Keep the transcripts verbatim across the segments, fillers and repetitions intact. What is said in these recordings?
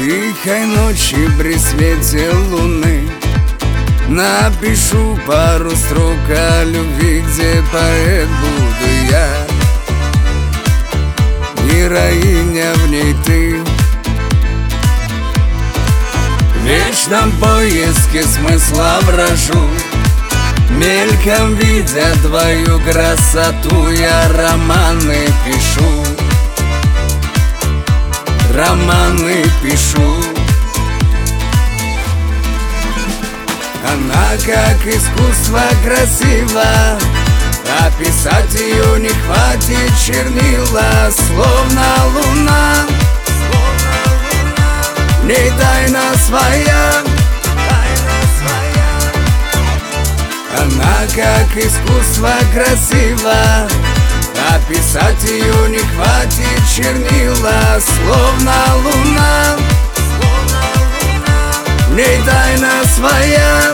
тихой ночи при свете луны напишу пару строк о любви, где поэт буду я. Героиня в ней ты, в вечном поиске смысла брожу, мельком видя твою красоту, я романы пишу, романы пишу. Она как искусство красива, описать ее не хватит чернила, словно луна, в ней тайна своя. Она как искусство красива, описать ее не хватит чернила, словно луна, в ней тайна своя.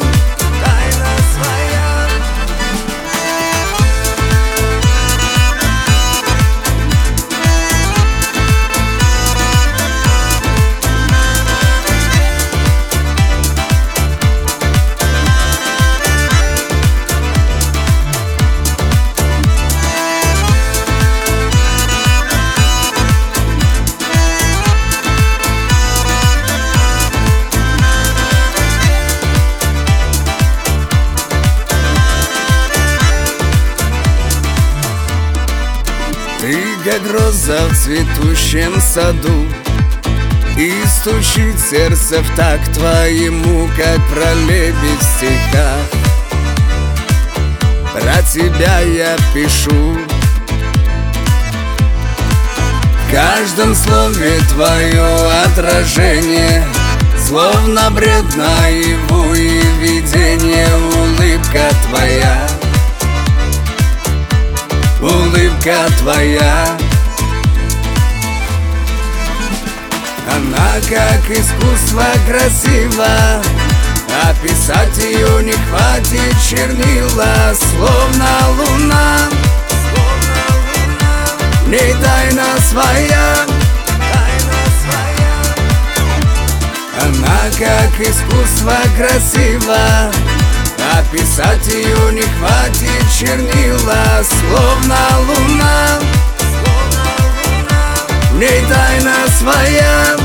Ты как роза в цветущем саду, и стучит сердце в такт твоему, как про лебедь в стихах. Про тебя я пишу, в каждом слове твое отражение, словно бред наяву и видение. Улыбка твоя, улыбка твоя. Она как искусство красива, описать ее не хватит чернила, словно луна, в ней тайна своя. Она как искусство красива, описать ее не хватит чернила, словно луна, в ней тайна своя.